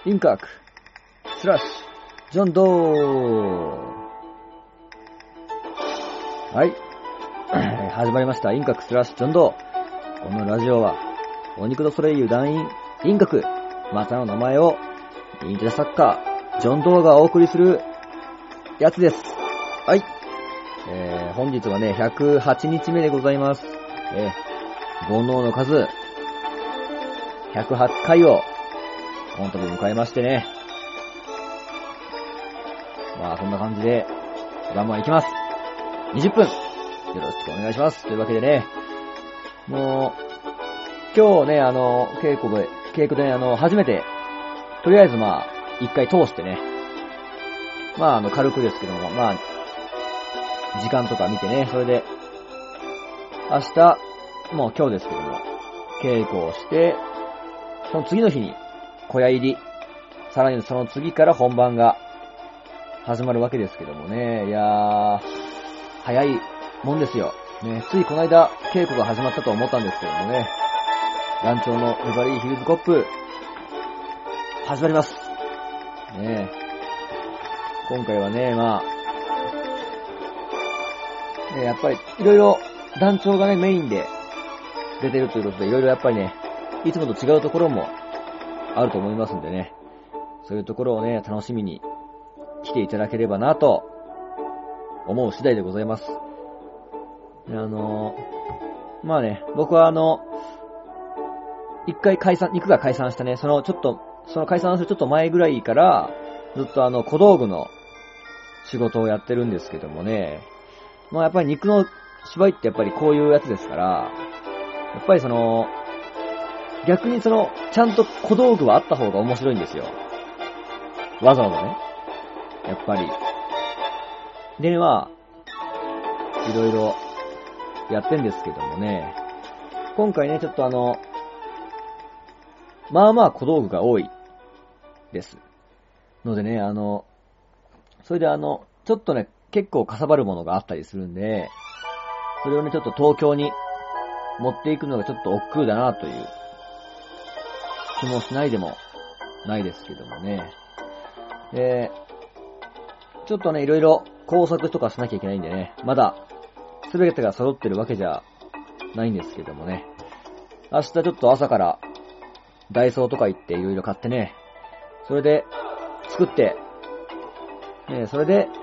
インカクスラッシュジョンドー。はい、始まりましたインカクスラッシュジョンドー。このラジオはお肉のソレイユ団員インカクまたの名前をインテリ作家ジョンドーがお送りするやつです。はい、本日はね108日目でございます。煩悩の数108回をこの度迎えましてね、まあそんな感じでバンバンいきます。20分よろしくお願いします。というわけでね、もう今日ね稽古でね初めてとりあえずまあ一回通してね、まあ軽くですけども、まあ時間とか見てね、それで明日もう今日ですけども稽古をして、その次の日に小屋入り、さらにその次から本番が始まるわけですけどもね、いやー早いもんですよね。ついこの間稽古が始まったと思ったんですけどもね、団長のネバリーヒルズコップ始まりますね。今回はね、まあやっぱりいろいろ団長がねメインで出てるということで、いろいろやっぱりねいつもと違うところもあると思いますんでね、そういうところをね楽しみに来ていただければなと思う次第でございます。まあね、僕は一回肉が解散したね、その解散するちょっと前ぐらいからずっと小道具の仕事をやってるんですけどもね、まあやっぱり肉の芝居ってやっぱりこういうやつですから、やっぱり逆にちゃんと小道具はあった方が面白いんですよ。わざわざね。やっぱり。で、まあ、いろいろやってんですけどもね、今回ね、ちょっとまあまあ小道具が多いです。のでね、それでちょっとね、結構かさばるものがあったりするんで、それをね、ちょっと東京に持っていくのがちょっと億劫だなという気もしないでもないですけどもね。ちょっとね、いろいろ工作とかしなきゃいけないんでね、まだ全てが揃ってるわけじゃないんですけどもね、明日ちょっと朝からダイソーとか行っていろいろ買ってね、それで作って、それで、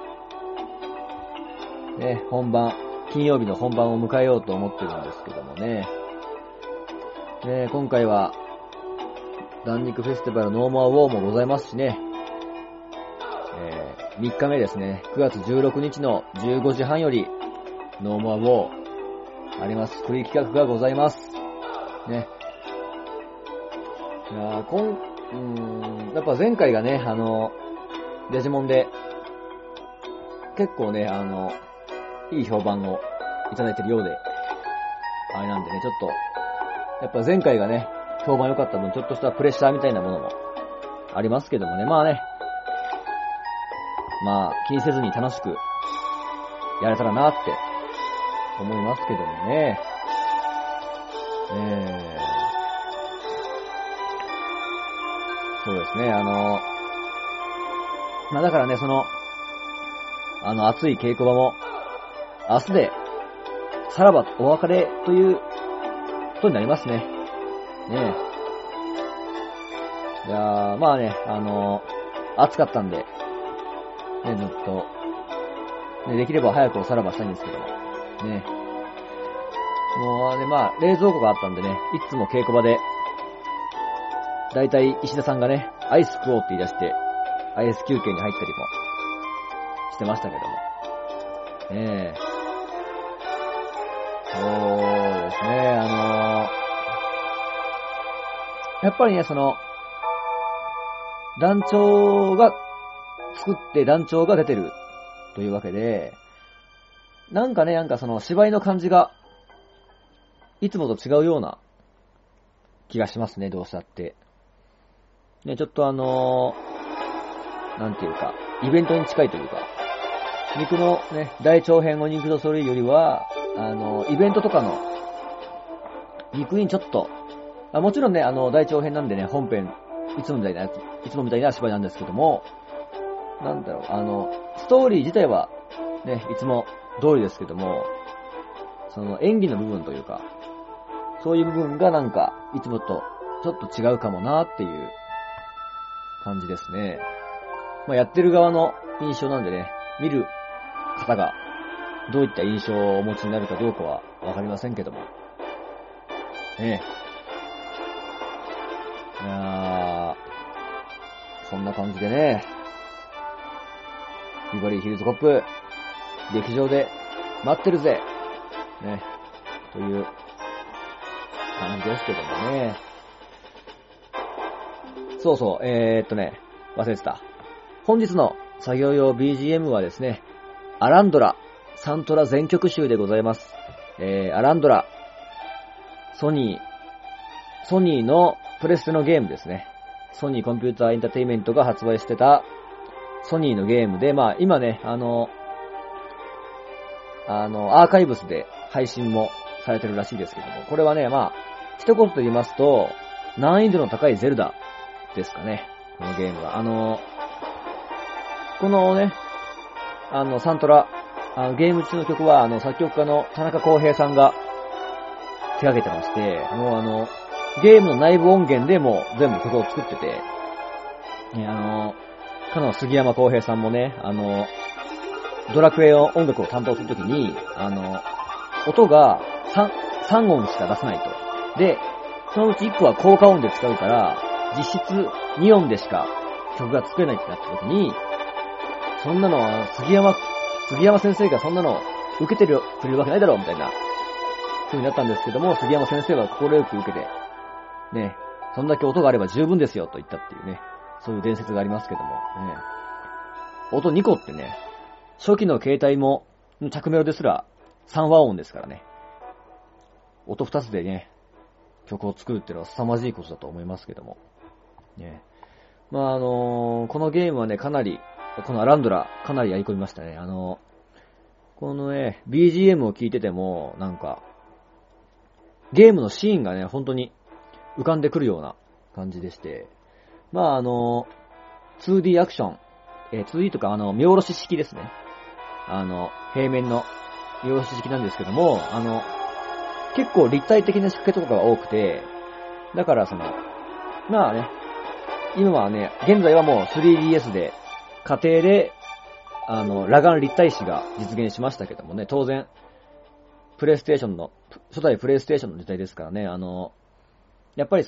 金曜日の本番を迎えようと思ってるんですけどもね。今回は弾肉フェスティバルノーマーウォーもございますしね、3日目ですね、9月16日の15時半よりノーマーウォーあります。フリー企画がございますね。いややっぱ前回がねデジモンで結構ねいい評判をいただいてるようであれなんでね、ちょっとやっぱ前回がね評判良かった分、ちょっとしたプレッシャーみたいなものもありますけどもね、まあね、まあ気にせずに楽しくやれたらなって思いますけどもね。そうですね、まあだからね、熱い稽古場も明日でさらばお別れということになりますね。いやー、まあね、暑かったんで、ね、ずっと、ね、できれば早くおさらばしたいんですけども、ね。もうね、まあ、冷蔵庫があったんでね、いつも稽古場で、だいたい石田さんがね、アイス食おうって言い出して、アイス休憩に入ったりもしてましたけども。そうですね、やっぱりね、団長が作って団長が出てるというわけで、なんか芝居の感じがいつもと違うような気がしますね、どうしたって。ね、ちょっとなんていうか、イベントに近いというか、肉のね、大長編お肉とそれよりは、イベントとかの肉にちょっと、もちろんね、大長編なんでね、本編いつもみたいな芝居なんですけども、なんだろう、ストーリー自体は、ね、いつも通りですけども、その演技の部分というか、そういう部分がなんか、いつもとちょっと違うかもなっていう感じですね。まあ、やってる側の印象なんでね、見る方がどういった印象をお持ちになるかどうかはわかりませんけども。ねえ。いやー、そんな感じでね、ビバリーヒルズコップ、劇場で待ってるぜね、という感じですけどもね。そうそう、忘れてた。本日の作業用 BGM はですね、アランドラ、サントラ全曲集でございます。アランドラ、ソニーのプレステのゲームですね。ソニーコンピューターエンターテイメントが発売してたソニーのゲームで、まあ今ね、アーカイブスで配信もされてるらしいですけども、これはね、まあ、一言で言いますと、難易度の高いゼルダですかね、このゲームは。このね、サントラ、ゲーム中の曲は、作曲家の田中康平さんが手掛けてまして、もうゲームの内部音源でも全部曲を作ってて、ね、かの杉山康平さんもね、ドラクエの音楽を担当するときに、音が3音しか出せないと。で、そのうち1個は効果音で使うから、実質2音でしか曲が作れないってなったときに、そんなのは杉山先生がそんなの受けてくれるわけないだろうみたいな風になったんですけども、杉山先生は心よく受けて、ね、そんだけ音があれば十分ですよと言ったっていうね、そういう伝説がありますけども、ね、音2個ってね、初期の携帯も、着メロですら3和音ですからね、音2つでね、曲を作るっていうのは凄まじいことだと思いますけども、ね、まあこのゲームはね、かなり、このアランドラ、かなりやり込みましたね。このね、BGM を聴いてても、なんか、ゲームのシーンがね、本当に浮かんでくるような感じでして、まあ2D アクション、2D とか見下ろし式ですね。平面の見下ろし式なんですけども、結構立体的な仕掛けとかが多くて、だからまあね、今はね、現在はもう 3DS で、家庭で、裸眼立体視が実現しましたけどもね、当然、プレイステーションの、初代プレイステーションの時代ですからね、やっぱり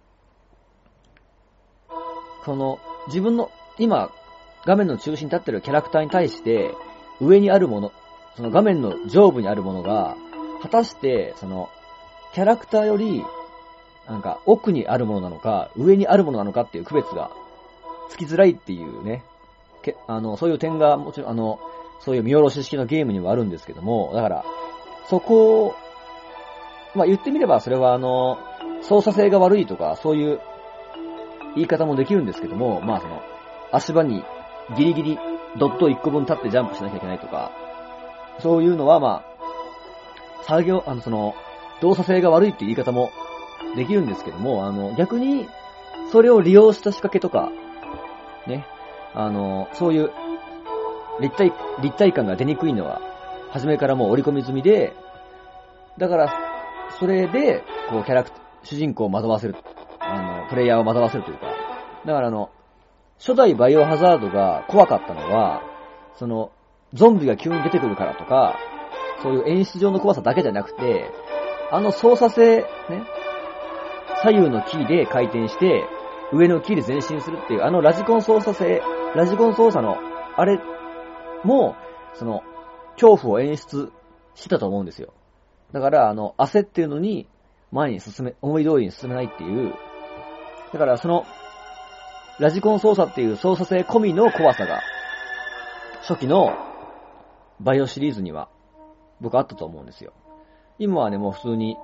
自分の、今、画面の中心に立ってるキャラクターに対して、上にあるもの、その画面の上部にあるものが、果たして、キャラクターより、なんか、奥にあるものなのか、上にあるものなのかっていう区別がつきづらいっていうね、そういう点がもちろんそういう見下ろし式のゲームにはあるんですけども、だから、そこを、まあ言ってみればそれは操作性が悪いとか、そういう言い方もできるんですけども、まあ足場にギリギリドット1個分立ってジャンプしなきゃいけないとか、そういうのはまあ、動作性が悪いっていう言い方もできるんですけども、逆に、それを利用した仕掛けとか、ね、そういう立体感が出にくいのは初めからもう織り込み済みで、だからそれでこう主人公を惑わせる、プレイヤーを惑わせるというか、だから初代バイオハザードが怖かったのはゾンビが急に出てくるからとか、そういう演出上の怖さだけじゃなくて、操作性ね、左右のキーで回転して上のキーで前進するっていうラジコン操作の、あれも、恐怖を演出してたと思うんですよ。だから、焦ってるのに、思い通りに進めないっていう。だから、ラジコン操作っていう操作性込みの怖さが、初期のバイオシリーズには、僕あったと思うんですよ。今はね、もう普通に、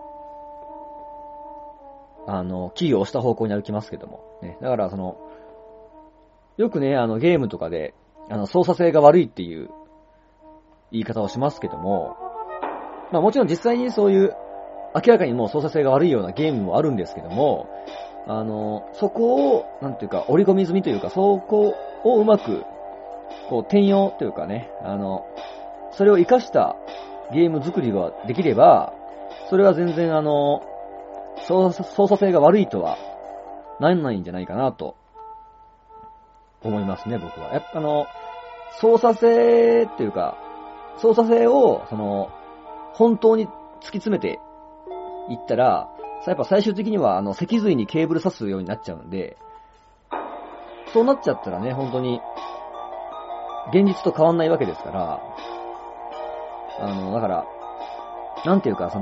キーを押した方向に歩きますけども。ね。だから、よくね、ゲームとかで、操作性が悪いっていう言い方をしますけども、まあもちろん実際にそういう、明らかにもう操作性が悪いようなゲームもあるんですけども、 そこを、なんていうか、折り込み済みというか、そこをうまく、こう、転用というかね、それを活かしたゲーム作りができれば、それは全然操作性が悪いとは、なんないんじゃないかなと、思いますね、僕は。やっぱ操作性っていうか、操作性を、本当に突き詰めていったら、やっぱ最終的には、脊髄にケーブル挿すようになっちゃうんで、そうなっちゃったらね、本当に、現実と変わんないわけですから、だから、なんていうか、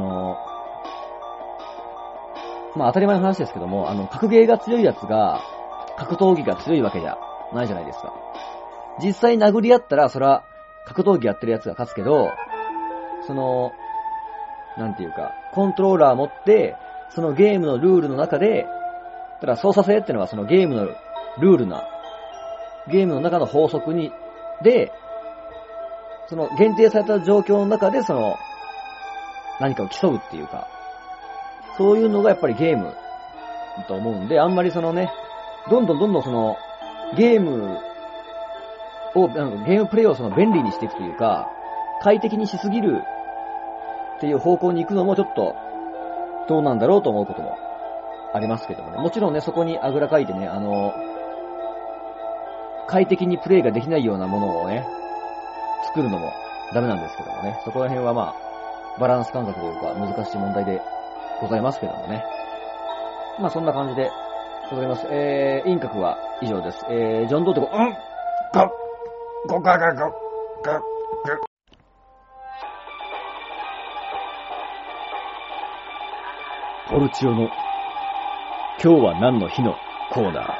まあ当たり前の話ですけども、格ゲーが強いやつが、格闘技が強いわけじゃないじゃないですか。実際殴り合ったら、それは、格闘技やってるやつが勝つけど、なんていうか、コントローラー持って、そのゲームのルールの中で、ただ操作性ってのはそのゲームのルールな、ゲームの中の法則で、その限定された状況の中で何かを競うっていうか、そういうのがやっぱりゲームだと思うんで、あんまりどんどんゲームプレイを便利にしていくというか、快適にしすぎるっていう方向に行くのもちょっと、どうなんだろうと思うこともありますけどもね。もちろんね、そこにあぐらかいてね、快適にプレイができないようなものをね、作るのもダメなんですけどもね。そこら辺はまあ、バランス感覚というか難しい問題でございますけどもね。まあそんな感じでございます。インカクは以上です。ジョンドーってポルチオの今日は何の日のコーナー。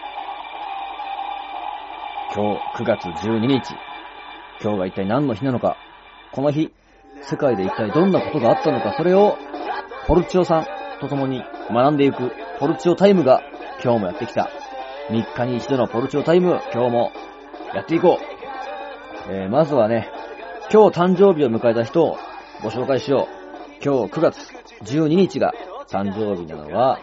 今日9月12日。今日が一体何の日なのか。この日、世界で一体どんなことがあったのか。それをポルチオさんと共に学んでいくポルチオタイムが今日もやってきた。3日に一度のポルチオタイム、今日もやっていこう。まずはね、今日誕生日を迎えた人をご紹介しよう。今日9月12日が誕生日なのは、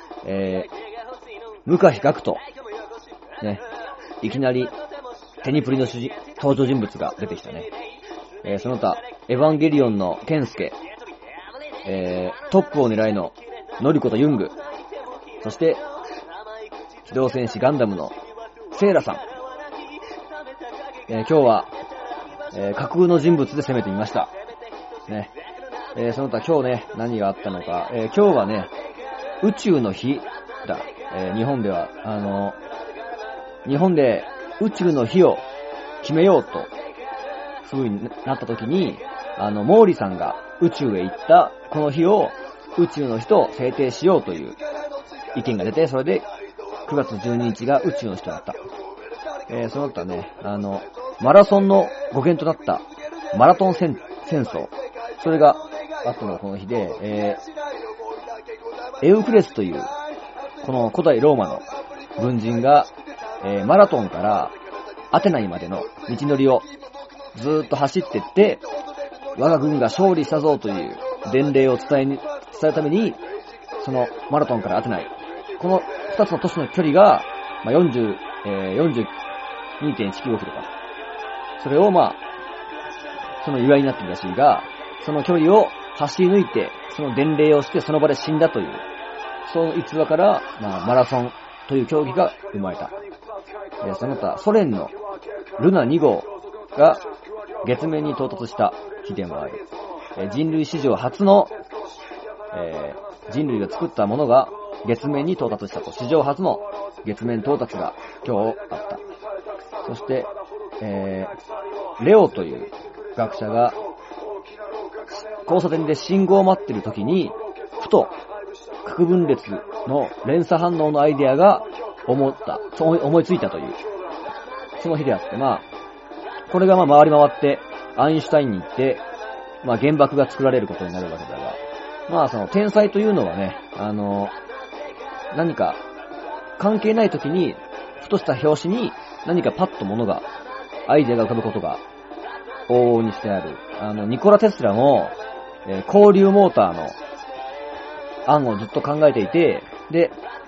向井学人。ね。いきなり、テニプリの登場人物が出てきたね。その他、エヴァンゲリオンのケンスケ。トップを狙いのノリコとユング。そして、機動戦士ガンダムのセイラさん。今日は、架空の人物で攻めてみました。ね。その他今日ね、何があったのか。今日はね、宇宙の日だ。日本では、日本で宇宙の日を決めようと、そういう風になった時に、毛利さんが宇宙へ行ったこの日を宇宙の日と制定しようという意見が出て、それで9月12日が宇宙の日となった。その他ね、マラソンの語源となったマラトン戦争。それがあったのがこの日で、エウクレスという、この古代ローマの軍人が、マラトンからアテナイまでの道のりをずーっと走っていって、我が軍が勝利したぞという伝令を伝えるために、そのマラトンからアテナイ、この2つの都市の距離が、42.195 キロとか、それをその祝いになってるらしいが、その距離を走り抜いて、その伝令をしてその場で死んだという、その逸話から、マラソンという競技が生まれた。その他、ソ連のルナ2号が月面に到達した日でもある。人類史上初の、人類が作ったものが月面に到達したと。史上初の月面到達が今日あった。そして、レオという学者が交差点で信号を待っている時に、ふと核分裂の連鎖反応のアイデアが思いついたという、その日であって、これが回り回ってアインシュタインに行って、原爆が作られることになるわけだが、その天才というのはね、何か関係ない時に、ふとした拍子に何かパッとアイデアが浮かぶことが往々にしてある。ニコラ・テスラも、交流モーターの案をずっと考えていて、で、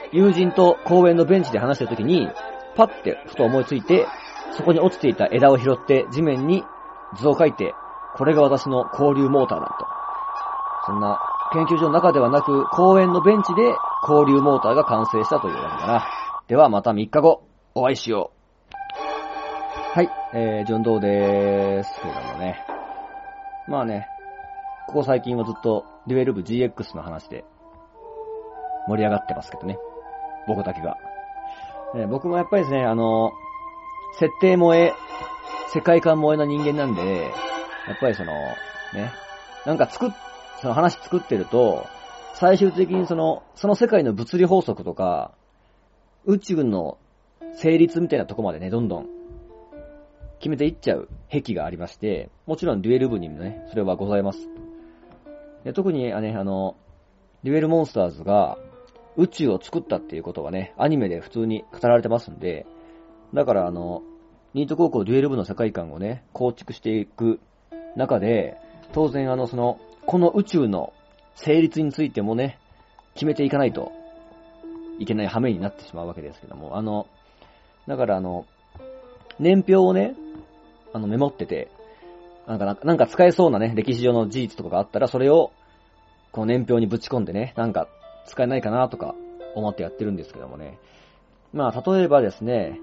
友人と公園のベンチで話してる時に、パッてふと思いついて、そこに落ちていた枝を拾って地面に図を描いて、これが私の交流モーターだと。そんな研究所の中ではなく、公園のベンチで交流モーターが完成したというわけだな。ではまた3日後、お会いしよう。はい、順道でーすけれどもね。まあね、ここ最近はずっとデュエル部 GX の話で盛り上がってますけどね。僕だけが。僕もやっぱりですね、設定萌え、世界観萌えな人間なんで、やっぱりその、ね、なんかその話作ってると、最終的にその世界の物理法則とか、宇宙の成立みたいなとこまでね、どんどん決めていっちゃう癖がありまして、もちろんデュエル部にもね、それはございます。で特にね、デュエルモンスターズが宇宙を作ったっていうことはね、アニメで普通に語られてますんで、だからニート高校デュエル部の世界観をね、構築していく中で、当然この宇宙の成立についてもね、決めていかないといけない羽目になってしまうわけですけども、だから年表をね、メモってて、なんか使えそうなね、歴史上の事実とかがあったら、それを、この年表にぶち込んでね、なんか使えないかなとか思ってやってるんですけどもね。まあ、例えばですね、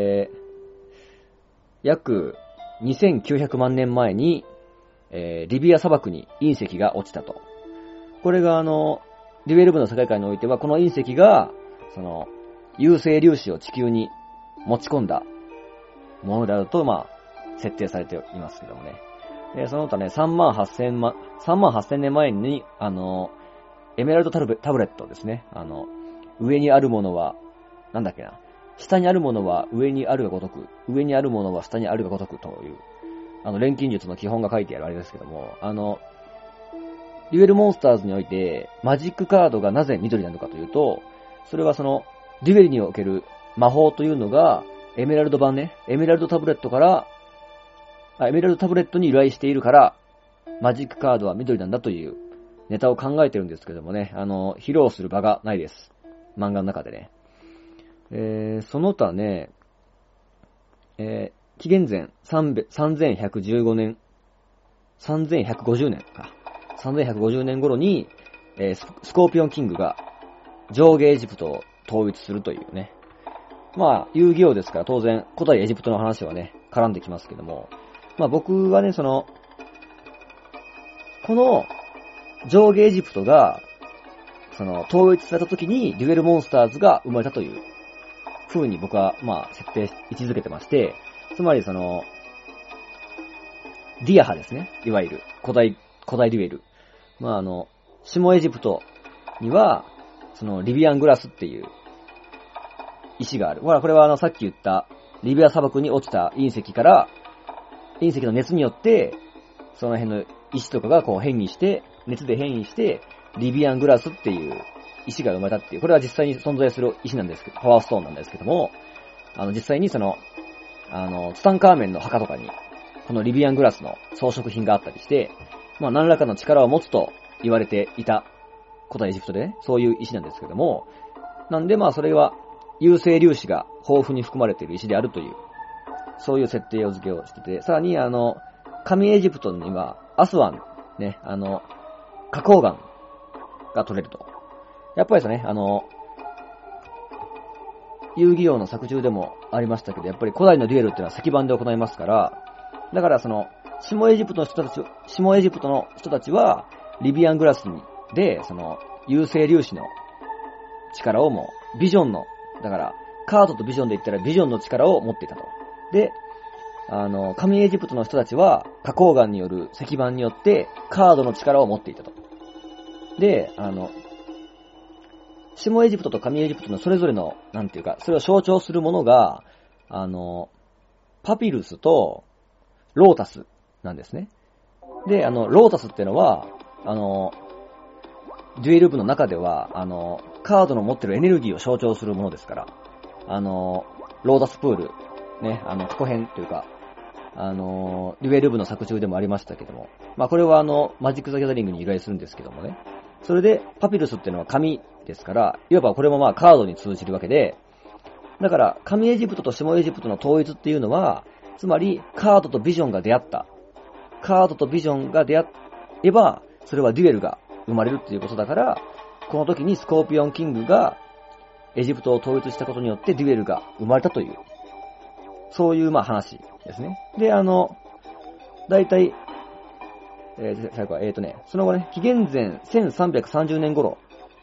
約2900万年前に、リビア砂漠に隕石が落ちたと。これがデュエル部の世界観においては、この隕石が、有性粒子を地球に持ち込んだものであると、まあ、設定されていますけどもね。その他ね、38000年前に、エメラルドタブレットですね。上にあるものは、なんだっけな。下にあるものは上にあるがごとく、上にあるものは下にあるがごとくという、錬金術の基本が書いてあるあれですけども、デュエルモンスターズにおいて、マジックカードがなぜ緑なのかというと、それはデュエルにおける魔法というのが、エメラルド版ね、エメラルドタブレットに由来しているから、マジックカードは緑なんだというネタを考えてるんですけどもね、披露する場がないです。漫画の中でね。その他ね、紀元前3150年か。3150年頃に、スコーピオンキングが上下エジプトを統一するというね。まあ、遊戯王ですから当然古代エジプトの話はね、絡んできますけども。まあ僕はね、この上下エジプトが、統一された時にデュエルモンスターズが生まれたという風に僕は、まあ、設定し位置づけてまして、つまりディア派ですね。いわゆる古代デュエル。まあ下エジプトには、リビアングラスっていう石がある。ほら、これはさっき言ったリビア砂漠に落ちた隕石から、隕石の熱によって、その辺の石とかがこう熱で変異して、リビアングラスっていう石が生まれたっていう、これは実際に存在する石なんですけど、パワーストーンなんですけども、実際にツタンカーメンの墓とかに、このリビアングラスの装飾品があったりして、まあ何らかの力を持つと言われていた古代エジプトでね、そういう石なんですけども、なんでまあそれは有性粒子が豊富に含まれている石であるという、そういう設定を付けをしてて、さらに上エジプトにはアスワン、ね、花崗岩が取れると。やっぱりですね、遊戯王の作中でもありましたけど、やっぱり古代のデュエルっていうのは石板で行いますから、だから下エジプトの人たちは、リビアングラスで、有性粒子の力をもう、ビジョンの、だから、カードとビジョンで言ったらビジョンの力を持っていたと。で、上エジプトの人たちは、花崗岩による石板によって、カードの力を持っていたと。で、下エジプトと上エジプトのそれぞれの、なんていうか、それを象徴するものが、パピルスと、ロータスなんですね。で、ロータスっていうのは、デュエル部の中では、カードの持ってるエネルギーを象徴するものですから、ロータスプール、ね、過去編というか、デュエル部の作中でもありましたけども、まあこれはマジック・ザ・ギャザリングに由来するんですけどもね。それで、パピルスっていうのは紙ですから、いわばこれもまあカードに通じるわけで、だから上エジプトと下エジプトの統一っていうのは、つまりカードとビジョンが出会った。カードとビジョンが出会えば、それはデュエルが生まれるっていうことだから、この時にスコーピオンキングがエジプトを統一したことによってデュエルが生まれたという、そういうまあ話ですね。で、だいたい、最後は、その後ね、紀元前1330年頃、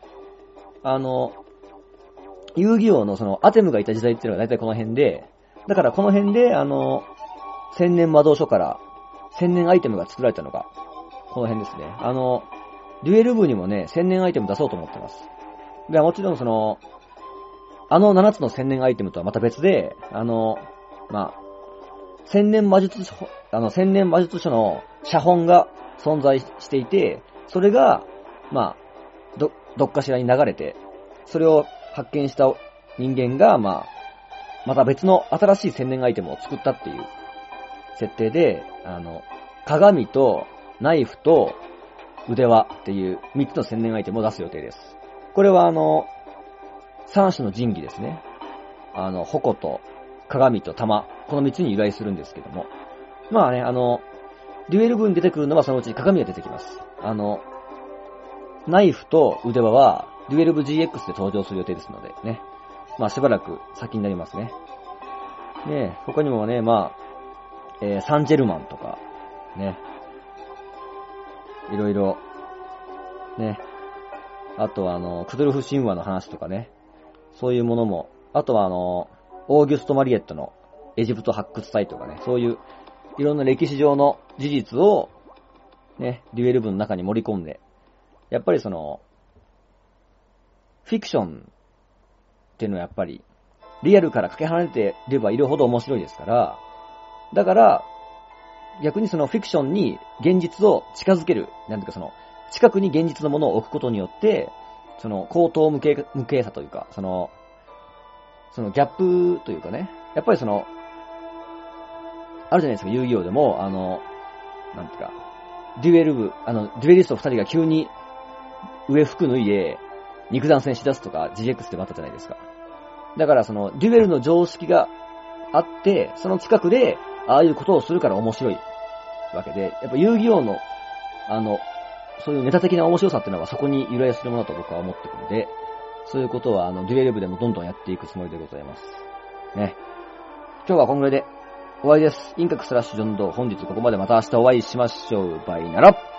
遊戯王のそのアテムがいた時代っていうのがだいたいこの辺で、だからこの辺で、千年魔導書から千年アイテムが作られたのが、この辺ですね。デュエル部にもね、千年アイテム出そうと思ってます。で、もちろんその、7つの千年アイテムとはまた別で、まあ、千年魔術書の写本が存在していて、それが、まあ、どっかしらに流れて、それを発見した人間が、また別の新しい千年アイテムを作ったっていう設定で、鏡とナイフと腕輪っていう3つの千年アイテムを出す予定です。これは3種の神器ですね。矛と鏡と玉、この3つに由来するんですけども。まあね、デュエル部に出てくるのはそのうち鏡が出てきます。ナイフと腕輪はデュエル部 GX で登場する予定ですのでね。まあしばらく先になりますね。ね、他にもね、まあ、サンジェルマンとか、ね。いろいろ、ね。あとはクドゥルフ神話の話とかね。そういうものも、あとはオーギュスト・マリエットのエジプト発掘隊とかね。そういういろんな歴史上の事実を、ね、デュエル部の中に盛り込んで、やっぱりその、フィクションっていうのはやっぱり、リアルからかけ離れていればいるほど面白いですから、だから、逆にそのフィクションに現実を近づける、なんていうかその、近くに現実のものを置くことによって、その、高等無形さというか、そのギャップというかね、やっぱりその、あるじゃないですか、遊戯王でも、なんていうか、デュエリスト2人が急に上服脱いで、肉弾戦しだすとか GX でもあったじゃないですか。だからその、デュエルの常識があって、その近くで、ああいうことをするから面白いわけで、やっぱ遊戯王の、そういうネタ的な面白さっていうのはそこに由来するものだと僕は思ってるので、そういうことはデュエル部でもどんどんやっていくつもりでございます。ね。今日はこんぐらいで終わりです。インカクスラッシュジョンドー、本日ここまで、また明日お会いしましょう。バイなら。